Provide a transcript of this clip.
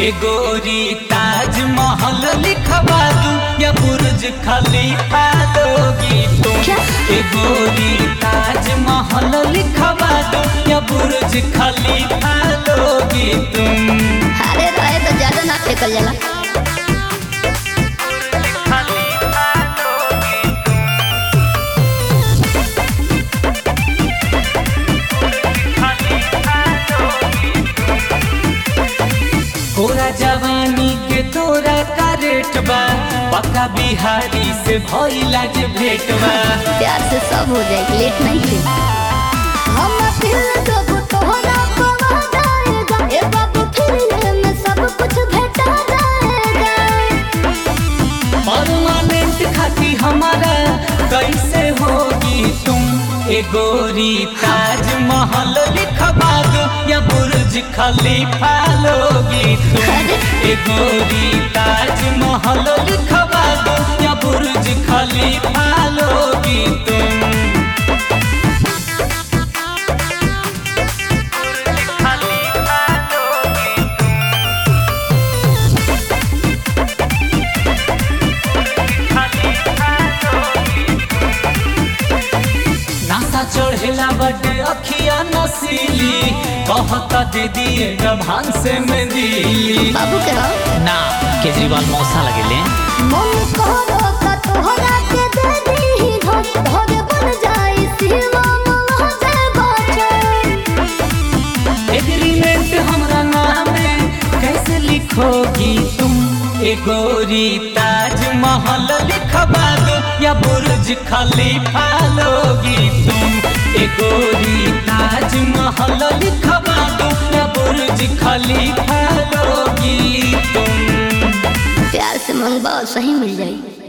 ए गोरी ताजमहल लिखवा दूं या बुर्ज खलीफा लोगी तुम। ए गोरी ताजमहल लिखवा दूं या बुर्ज खलीफा लोगी तुम। अरे रहे तो ज्यादा ना फेंकल जाला। तोरा जवानी के तोरा का रेट बा, पक्का बिहारी से भइला जे भेट बा। प्यार से सब हो जाए, लेट नहीं थे। हम दिल जब तोहरा पवा जाएगा, ए बाबू फिर में सब कुछ भेटा जाएगा। परमानेंट खाती हमारा कैसे होगी तुम। ए गोरी ताजमहल लिखवा दो या बुर्ज खलीफा लोगी तुम। ए गोरी ताजमहल लिखवा दो या बुर्ज खलीफा लोगी तुम। चढ़ेला बटे अखिया नसीली, कहता दे दिए भान से में दिली। बाबू के हो ना केजरीवाल मौसा लगेले। मन करो का तोहरा के दे दी धन, धन बन जाई सिवा हो जाए बचन। एग्रीमेंट हमरा नामे कैसे लिखोगी तुम। ए गोरी ताजमहल लिखवा दो या बुर्ज खलीफा लोगी तुम। ए गोरी ताजमहल लिखवा दो या बुर्ज खलीफा लोगी तुम। प्यार से मंगवा सही मिल जाएगी।